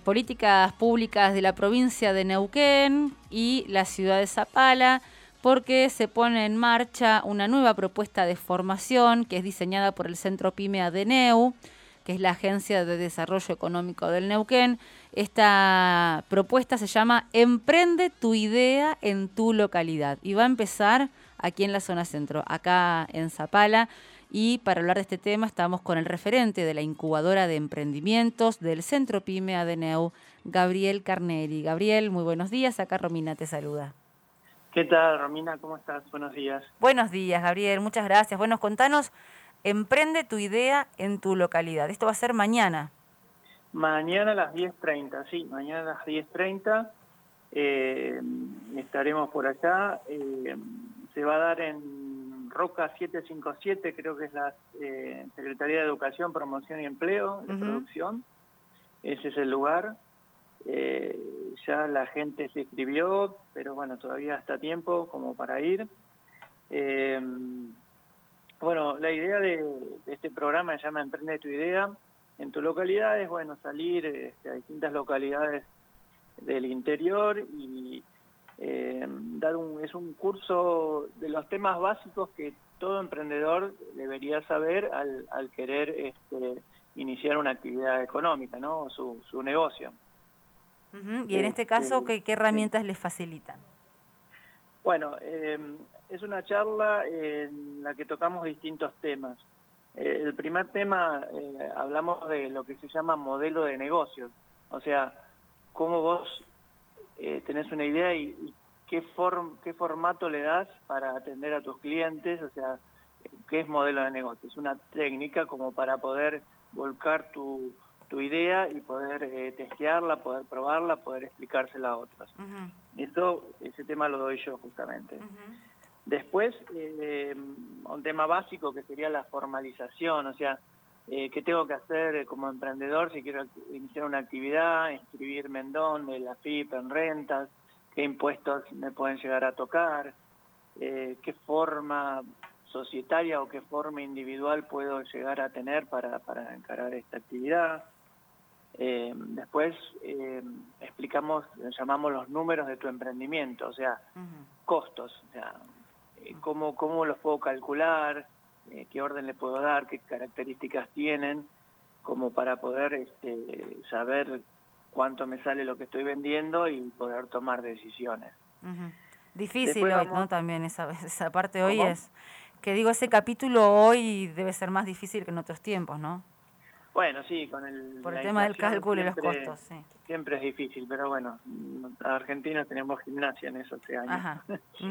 políticas públicas de la provincia de Neuquén y la ciudad de Zapala, porque se pone en marcha una nueva propuesta de formación que es diseñada por el Centro PYME ADNEU, que es la Agencia de Desarrollo Económico del Neuquén. Esta propuesta se llama Emprende tu idea en tu localidad y va a empezar aquí en la zona centro, acá en Zapala. Y para hablar de este tema estamos con el referente de la incubadora de emprendimientos del Centro PYME ADNEU, Gabriel Carneri. Gabriel, muy buenos días. Acá Romina te saluda. ¿Qué tal, Romina? ¿Cómo estás? Buenos días. Buenos días, Gabriel. Muchas gracias. Bueno, contanos, emprende tu idea en tu localidad. Esto va a ser mañana. Mañana a las 10:30, sí, mañana a las 10:30 estaremos por allá. Se va a dar en Roca 757, creo que es la Secretaría de Educación, Promoción y Empleo de Producción. Ese es el lugar. Ya la gente se inscribió, pero bueno, todavía está tiempo como para ir. Bueno, la idea de este programa se llama Emprende tu idea en tu localidad, es bueno salir a distintas localidades del interior y es un curso de los temas básicos que todo emprendedor debería saber al querer iniciar una actividad económica, ¿no? Su negocio. Y en este caso, ¿qué herramientas les facilitan? Bueno, es una charla en la que tocamos distintos temas. El primer tema, hablamos de lo que se llama modelo de negocios, o sea, cómo vos tenés una idea y qué formato le das para atender a tus clientes, o sea, qué es modelo de negocio. Es una técnica como para poder volcar tu idea y poder testearla, poder probarla, poder explicársela a otros. Ese tema lo doy yo justamente. Después, un tema básico que sería la formalización, o sea, qué tengo que hacer como emprendedor si quiero iniciar una actividad, inscribirme en dónde, la FIP, en rentas, qué impuestos me pueden llegar a tocar, qué forma societaria o qué forma individual puedo llegar a tener para encarar esta actividad. Después llamamos los números de tu emprendimiento, o sea, costos, o sea, cómo los puedo calcular, qué orden le puedo dar, qué características tienen, como para poder saber cuánto me sale lo que estoy vendiendo y poder tomar decisiones. Difícil hoy, ¿no? También esa parte hoy es, que digo, ese capítulo hoy debe ser más difícil que en otros tiempos, ¿no? Bueno, sí, por el tema del cálculo y los costos, sí. Siempre es difícil, pero bueno, a Argentina tenemos gimnasia en eso hace años. Ajá.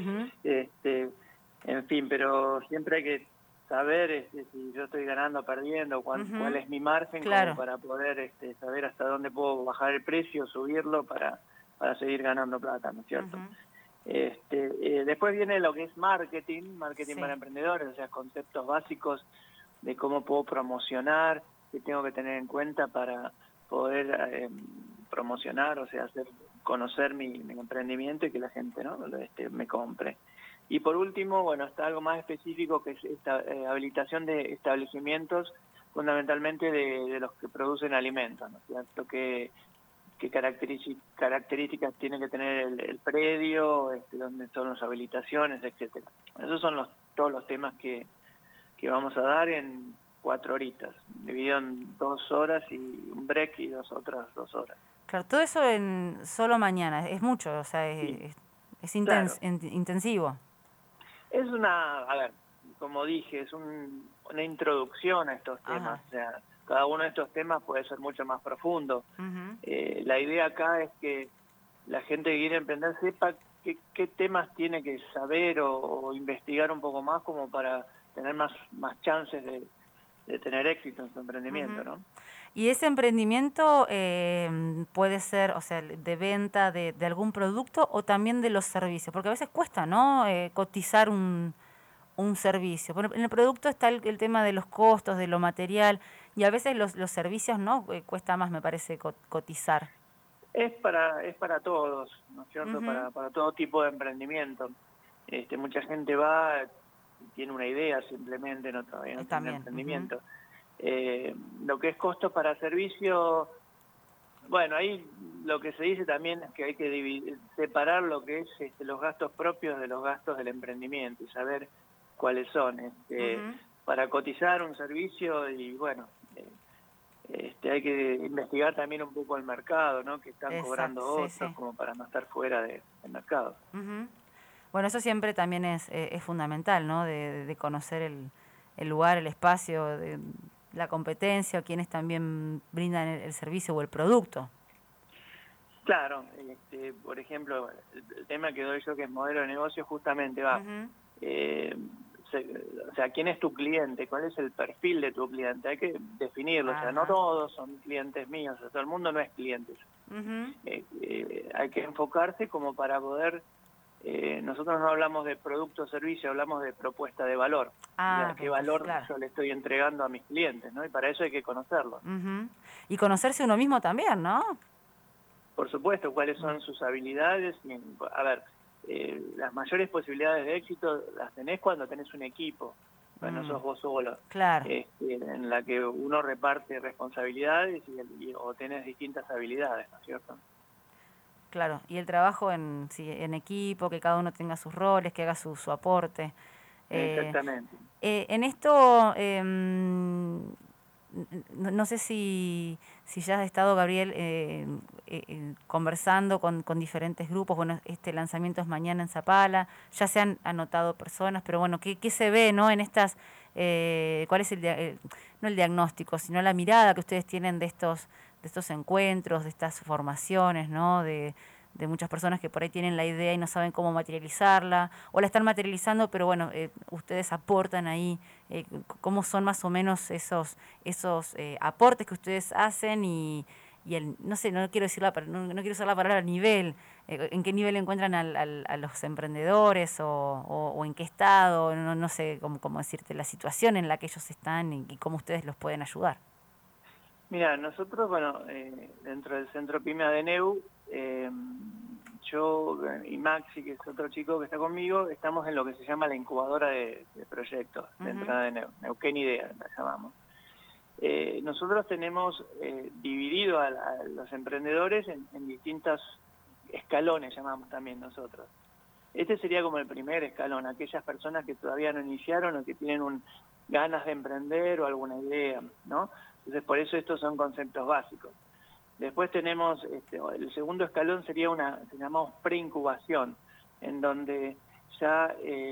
En fin, pero siempre hay que saber si yo estoy ganando o perdiendo, cuál es mi margen, como para poder saber hasta dónde puedo bajar el precio, subirlo para seguir ganando plata, ¿no es cierto? Después viene lo que es marketing para emprendedores, o sea, conceptos básicos de cómo puedo promocionar, qué tengo que tener en cuenta para poder promocionar, o sea, hacer conocer mi emprendimiento y que la gente, ¿no? me compre. Y por último, bueno, está algo más específico que es esta habilitación de establecimientos, fundamentalmente de los que producen alimentos, ¿no es cierto? ¿Qué características tiene que tener el predio, dónde son las habilitaciones, etcétera. Esos son todos los temas que vamos a dar en 4 horitas, dividido en 2 horas y un break y otras 2 horas. Claro, todo eso en solo mañana, es mucho, o sea, es intensivo. Es a ver, como dije, es una introducción a estos temas, o sea, cada uno de estos temas puede ser mucho más profundo. La idea acá es que la gente que quiere emprender sepa qué temas tiene que saber o investigar un poco más como para tener más chances de tener éxito en su emprendimiento, ¿no? ¿Y ese emprendimiento puede ser, o sea, de venta de algún producto o también de los servicios? Porque a veces cuesta, ¿no? Cotizar un servicio. Bueno, en el producto está el tema de los costos, de lo material, y a veces los servicios, ¿no? Cuesta más, me parece, cotizar. Es para todos, ¿no es cierto? Para todo tipo de emprendimiento. Mucha gente tiene una idea simplemente, todavía no tiene un emprendimiento. Lo que es costo para servicio, Bueno, ahí lo que se dice también es que hay que separar lo que es los gastos propios de los gastos del emprendimiento y saber cuáles son. Para cotizar un servicio y bueno, hay que investigar también un poco el mercado, ¿no? Que están cobrando otros, como para no estar fuera del mercado. Bueno, eso siempre también es fundamental, ¿no? De conocer el lugar, el espacio, de la competencia, o quienes también brindan el servicio o el producto. Claro, por ejemplo, el tema que doy yo, que es modelo de negocio, justamente va, o sea, ¿quién es tu cliente? ¿Cuál es el perfil de tu cliente? Hay que definirlo, o sea, no todos son clientes míos, o sea, todo el mundo no es cliente. Hay que enfocarse como para poder, nosotros no hablamos de producto o servicio, hablamos de propuesta de valor. ¿Qué valor yo le estoy entregando a mis clientes? ¿No? Y para eso hay que conocerlo. Y conocerse uno mismo también, ¿no? Por supuesto, cuáles son sus habilidades. A ver, las mayores posibilidades de éxito las tenés cuando tenés un equipo, cuando sos vos solo. Claro. En la que uno reparte responsabilidades o tenés distintas habilidades, ¿no es cierto? Claro, y el trabajo en equipo, que cada uno tenga sus roles, que haga su aporte. Exactamente. En esto, no sé si ya has estado, Gabriel, conversando con diferentes grupos. Bueno, este lanzamiento es mañana en Zapala, ya se han anotado personas, pero bueno, ¿qué se ve, no, en estas, cuál es no el diagnóstico, sino la mirada que ustedes tienen de estos encuentros, de estas formaciones, ¿no? De muchas personas que por ahí tienen la idea y no saben cómo materializarla, o la están materializando, pero bueno, ustedes aportan ahí, cómo son más o menos esos aportes que ustedes hacen y no sé, no quiero usar la palabra nivel, en qué nivel encuentran a los emprendedores o en qué estado, no sé cómo decirte, la situación en la que ellos están y cómo ustedes los pueden ayudar. Mira, nosotros, bueno, dentro del Centro PYME ADNEU, yo y Maxi, que es otro chico que está conmigo, estamos en lo que se llama la incubadora de proyectos dentro de ADNEU, Neuquén Idea, la llamamos. Nosotros tenemos dividido a los emprendedores en distintos escalones, llamamos también nosotros. Este sería como el primer escalón, aquellas personas que todavía no iniciaron o que tienen ganas de emprender o alguna idea, ¿no? Entonces, por eso estos son conceptos básicos. Después tenemos, el segundo escalón sería se llamamos preincubación, en donde ya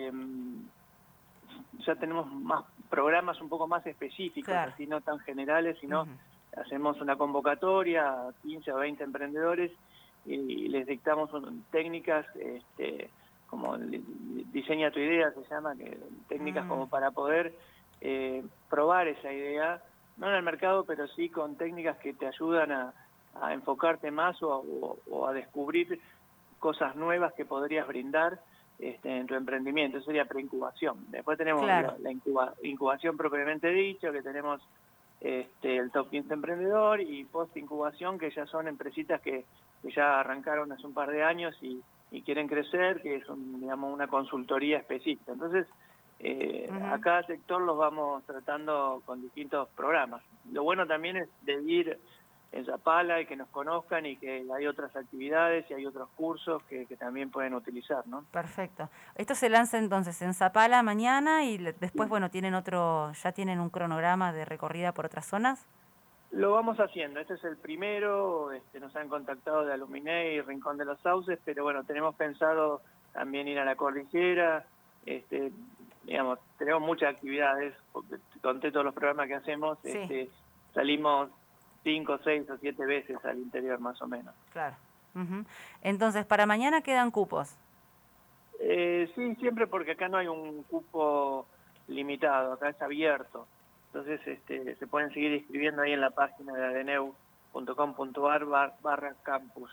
tenemos más programas un poco más específicos, así no tan generales, sino hacemos una convocatoria a 15 o 20 emprendedores y les dictamos técnicas, como diseña tu idea, se llama, técnicas como para poder probar esa idea, no en el mercado, pero sí con técnicas que te ayudan a enfocarte más o a descubrir cosas nuevas que podrías brindar en tu emprendimiento. Eso sería preincubación. Después tenemos la incubación propiamente dicho, que tenemos el top 15 emprendedor, y post-incubación, que ya son empresitas que ya arrancaron hace un par de años y quieren crecer, que es digamos, una consultoría específica. Entonces, a cada sector los vamos tratando con distintos programas. Lo bueno también es de ir en Zapala y que nos conozcan y que hay otras actividades y hay otros cursos que también pueden utilizar, ¿no? Perfecto. Esto se lanza entonces en Zapala mañana y después, bueno, ¿ya tienen un cronograma de recorrida por otras zonas? Lo vamos haciendo. Este es el primero. Nos han contactado de Aluminé y Rincón de los Sauces, pero bueno, tenemos pensado también ir a la cordillera. Digamos, tenemos muchas actividades, porque conté todos los programas que hacemos. Salimos 5, 6 o 7 veces al interior, más o menos. Claro. Entonces, ¿para mañana quedan cupos? Sí, siempre, porque acá no hay un cupo limitado, acá es abierto. Entonces se pueden seguir inscribiendo ahí en la página de adeneu.com.ar/campus.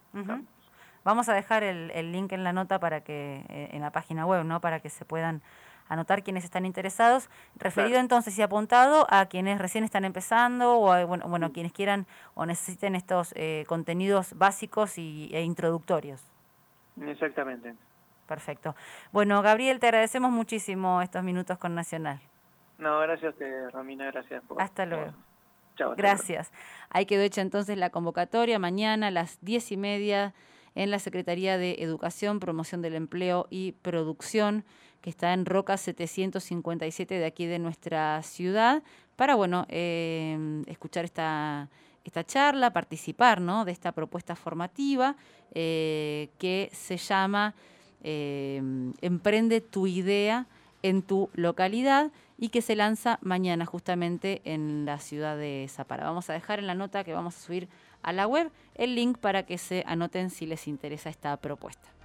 Vamos a dejar el link en la nota para que en la página web, ¿no? Para que se puedan anotar quienes están interesados, referido entonces y apuntado a quienes recién están empezando o a, bueno, quienes quieran o necesiten estos contenidos básicos e introductorios. Exactamente. Perfecto. Bueno, Gabriel, te agradecemos muchísimo estos minutos con Nacional. No, gracias a usted, Romina, gracias. Hasta luego. Chao. Hasta luego. Gracias. Ahí quedó hecha entonces la convocatoria mañana a las 10:30 en la Secretaría de Educación, Promoción del Empleo y Producción, que está en Roca 757 de aquí de nuestra ciudad, para escuchar esta charla, participar, ¿no?, de esta propuesta formativa que se llama Emprende tu idea en tu localidad y que se lanza mañana justamente en la ciudad de Zapala. Vamos a dejar en la nota que vamos a subir a la web el link para que se anoten si les interesa esta propuesta.